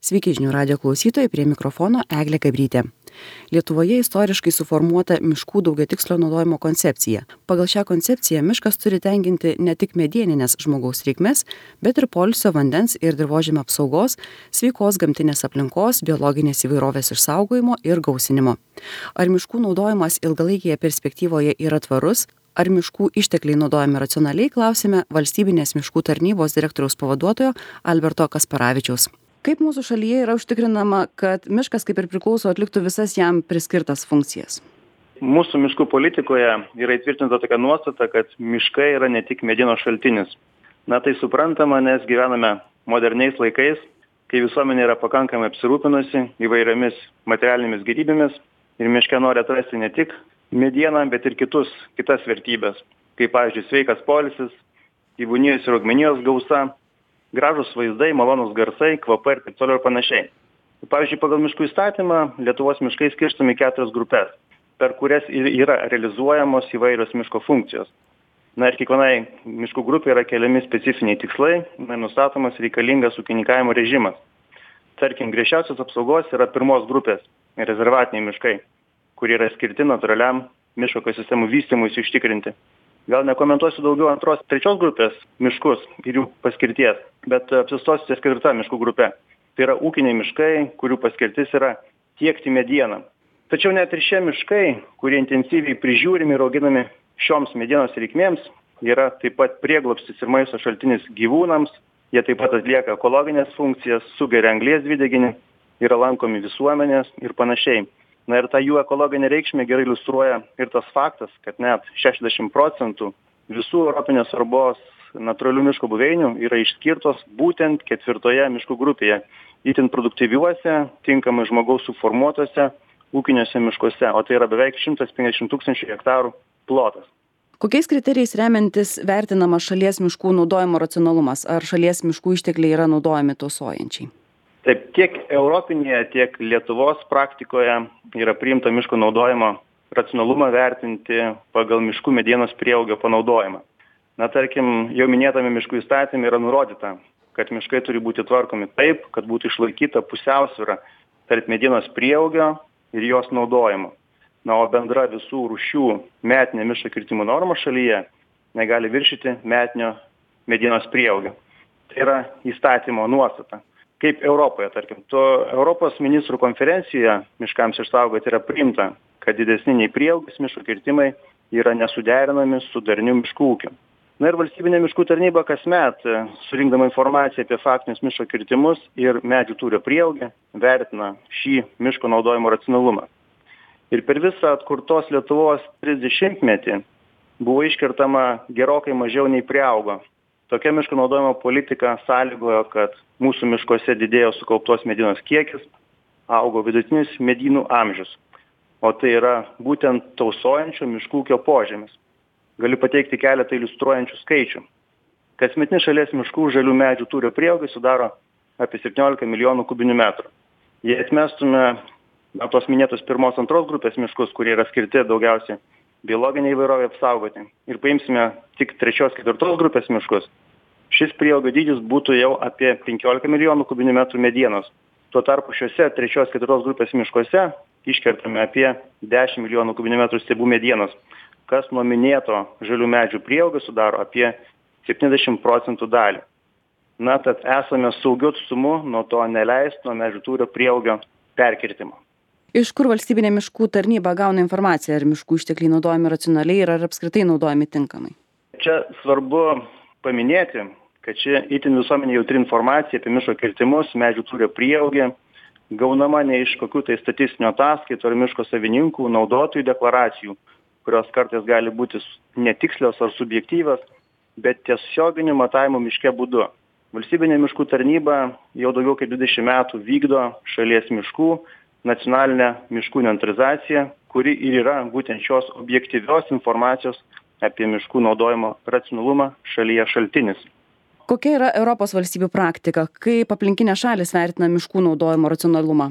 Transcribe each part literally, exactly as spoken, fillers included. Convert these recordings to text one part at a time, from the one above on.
Sveiki žinių radijo klausytojai, prie mikrofono Eglė Gabrytė. Lietuvoje istoriškai suformuota miškų daugiatikslio naudojimo koncepcija. Pagal šią koncepciją miškas turi tenkinti ne tik medieninės žmogaus reikmes, bet ir poilsio, vandens ir dirvožemio apsaugos, sveikos gamtinės aplinkos, biologinės įvairovės išsaugojimo ir gausinimo. Ar miškų naudojimas ilgalaikėje perspektyvoje yra tvarus? Ar miškų ištekliai naudojami racionaliai, klausime Valstybinės miškų tarnybos direktoriaus pavaduotojo Alberto Kasparavičiaus. Kaip mūsų šalyje yra užtikrinama, kad miškas kaip ir priklauso atliktų visas jam priskirtas funkcijas? Mūsų miškų politikoje yra įtvirtinta tokia nuostata, kad miškai yra ne tik medienos šaltinis. Na tai suprantama, nes gyvename moderniais laikais, kai visuomenė yra pakankamai apsirūpinusi įvairiomis materialinėmis gėrybėmis ir miške nori atrasti ne tik medieną, bet ir kitus, kitas vertybės, kaip pavyzdžiui sveikas poilsis, gyvūnijos ir augmenijos gausa, gražus vaizdai, malonus garsai, kvapai ir taip toliau ir panašiai. Pavyzdžiui, pagal miškų įstatymą Lietuvos miškai skirstomi keturias grupės, per kurias ir yra realizuojamos įvairios miško funkcijos. Na ir kiekvienai miškų grupė yra keliami specifiniai tikslai, na, nustatomas reikalingas ūkininkavimo režimas. Tarkim, griežčiausios apsaugos yra pirmos grupės rezervatiniai miškai, kurie yra skirti natūraliam miško ekosistemų vystymuisi užtikrinti. Gal nekomentuosiu daugiau antros, trečios grupės miškus ir jų paskirties, bet apsistosiu ties ketvirta miškų grupė. Tai yra ūkiniai miškai, kurių paskirtis yra tiekti medieną. Tačiau net ir šie miškai, kurie intensyviai prižiūrimi ir auginami šioms medienos reikmėms, yra taip pat prieglobstis ir maisto šaltinis gyvūnams, jie taip pat atlieka ekologinės funkcijas, sugeria anglies dvideginį, yra lankomi visuomenės ir panašiai. Na ir tą jų ekologinę reikšmę gerai iliustruoja ir tas faktas, kad net šešiasdešimt procentų visų europinės svarbos natūralių miško buveinių yra išskirtos būtent ketvirtoje miškų grupėje, itin produktyviuose, tinkamai žmogaus suformuotose ūkiniuose miškuose, o tai yra beveik šimtas penkiasdešimt tūkstančių hektarų plotas. Kokiais kriterijais remiantis vertinama šalies miškų naudojimo racionalumas? Ar šalies miškų ištekliai yra naudojami tausojančiai? Taip, tiek Europinėje, tiek Lietuvos praktikoje yra priimta miško naudojimo racionalumą vertinti pagal miškų medienos prieaugio panaudojimą. Na, tarkim, jau minėtame miškų įstatyme yra nurodyta, kad miškai turi būti tvarkomi taip, kad būtų išlaikyta pusiausvyra tarp medienos prieaugio ir jos naudojimo. Na, o bendra visų rūšių metinė miško kirtimo norma šalyje negali viršyti metinio medienos prieaugio. Tai yra įstatymo nuostata. Kaip Europoje, tarkim, to Europos ministrų konferencijoje miškams išsaugoti yra priimta, kad didesni nei prieaugis miškų kirtimai yra nesuderinami su darniu miškų ūkiu. Na ir Valstybinė miškų tarnyba kasmet, surinkdama informaciją apie faktinius miško kirtimus ir medžių tūrio prieaugį, vertina šį miško naudojimo racionalumą. Ir per visą atkurtos Lietuvos trisdešimtmetį buvo iškertama gerokai mažiau nei priaugo. Tokia miško naudojimo politika sąlygojo, kad mūsų miškuose didėjo sukauptos medienos kiekis, augo vidutinis medynų amžius, o tai yra būtent tausojančio miškų ūkio požymis. Galiu pateikti keletą iliustruojančių skaičių. Kasmetinis šalies miškų žalių medžių tūrio prieaugis sudaro apie septyniolika milijonų kubinių metrų. Jei atmestume na, tos minėtos pirmos antros grupės miškus, kurie yra skirti daugiausiai biologinė įvairovė apsaugoti, ir paimsime tik trečios ketvirtos grupės miškus, šis prieaugio dydis būtų jau apie penkiolika milijonų kubinių metrų medienos. Tuo tarpu šiuose trečios ketvirtos grupės miškuose iškertame apie dešimt milijonų kubinių metrų stiebų medienos, kas nuo minėto žalių medžių prieaugio sudaro apie septyniasdešimt procentų dalį. Na, tad esame saugiu atstumu nuo to neleistino medžių tūrio prieaugio perkirtimo. Iš kur Valstybinė miškų tarnyba gauna informaciją, ar miškų ištekliai naudojami racionaliai ir ar apskritai naudojami tinkamai? Čia svarbu paminėti, kad ši itin visuomenė jautri informacija apie miško kirtimus, medžių tūrio prieaugį gaunama ne iš kokių tai statistinių ataskaitų ar miško savininkų naudotojų deklaracijų, kurios kartais gali būti netikslios ar subjektyvios, bet tiesioginių matavimų miške būdu. Valstybinė miškų tarnyba jau daugiau kaip dvidešimt metų vykdo šalies miškų nacionalinę miškų inventorizaciją, kuri ir yra būtent šios objektyvios informacijos apie miškų naudojimo racionalumą šalyje šaltinis. Kokia yra Europos valstybių praktika, kaip aplinkinės šalys vertina miškų naudojimo racionalumą?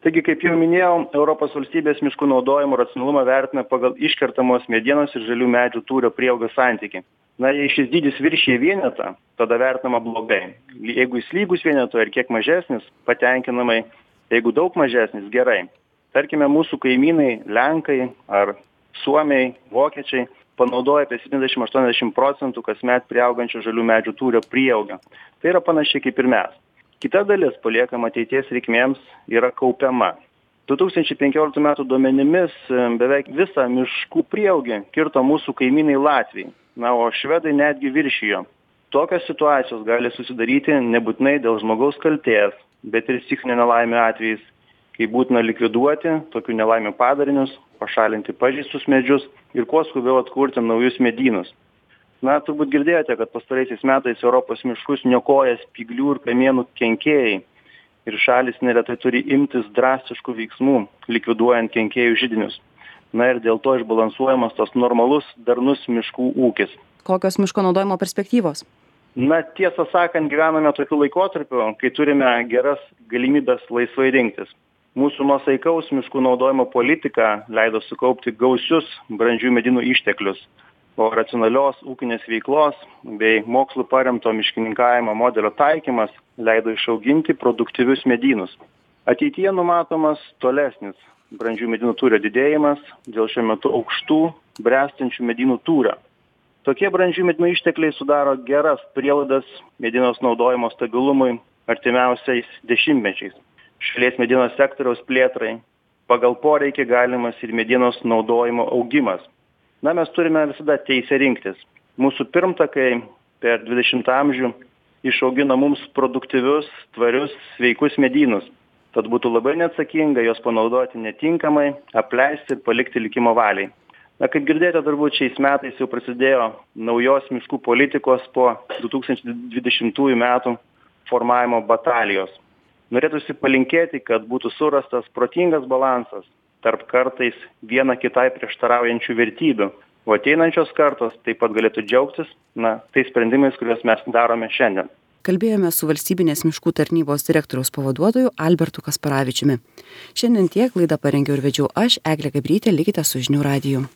Taigi, kaip jau minėjau, Europos valstybės miškų naudojimo racionalumą vertina pagal iškertamos medienos ir žalių medžių tūrio prieaugio santykį. Na, jei šis dydis viršyje vienetą, tada vertinama blogai. Jeigu jis lygus vienetui ir kiek mažesnis, patenkinamai, jeigu daug mažesnis, gerai. Tarkime, mūsų kaimynai, Lenkai ar Suomiai, Vokiečiai panaudoja apie septyniasdešimt iki aštuoniasdešimt procentų kasmet priaugančio žalių medžių tūrio prieaugio. Tai yra panašiai kaip ir mes. Kita dalis paliekama ateities reikmėms yra kaupiama. du tūkstančiai penkioliktų metų duomenimis beveik visą miškų prieaugį kirto mūsų kaimynai Latviai, na, o švedai netgi viršijo. Tokios situacijos gali susidaryti nebūtinai dėl žmogaus kaltės, bet ir stichinio nelaimė atvejais, kai būtina likviduoti tokių nelaimių padarinius, pašalinti pažeistus medžius ir kuo skubiau atkurti naujus medynus. Na, turbūt girdėjote, kad pastaraisiais metais Europos miškus niokoja spyglių ir kamienų kenkėjai ir šalis neretai turi imtis drastiškų veiksmų, likviduojant kenkėjų židinius. Na ir dėl to išbalansuojamas tos normalus, darnus miškų ūkis. Kokios miško naudojimo perspektyvos? Na, tiesą sakant, gyvename tokiu laikotarpiu, kai turime geras galimybės laisvai rinktis. Mūsų nuosaikaus miškų naudojimo politika leido sukaupti gausius brandžių medynų išteklius, o racionalios ūkinės veiklos bei mokslų paremto miškininkavimo modelio taikymas leido išauginti produktyvius medynus. Ateityje numatomas tolesnis brandžių medynų tūrio didėjimas dėl šiuo metu aukštų bręstančių medynų tūrio. Tokie brandžių medynų ištekliai sudaro geras prielaidas medienos naudojimo stabilumui artimiausiais dešimtmečiais. Šalies medienos sektoriaus plėtrai pagal poreikį galimas ir medienos naudojimo augimas. Na, mes turime visada teisę rinktis. Mūsų pirmtakai per dvidešimtą amžių išaugino mums produktyvius, tvarius, sveikus medynus. Tad būtų labai neatsakinga juos panaudoti netinkamai, apleisti ir palikti likimo valiai. Na, kaip girdėjote, turbūt šiais metais jau prasidėjo naujos miškų politikos po du tūkstančiai dvidešimtųjų metų formavimo batalijos. Norėtųsi palinkėti, kad būtų surastas protingas balansas tarp kartais viena kitai prieštaraujančių vertybių, o ateinančios kartos taip pat galėtų džiaugtis, na, tais sprendimais, kuriuos mes darome šiandien. Kalbėjome su valstybinės miškų tarnybos direktoriaus pavaduotoju Albertu Kasparavičiumi. Šiandien tiek, laidą parengiau ir vedžiau aš, Eglė Gabrytė, likite su žinių radiju.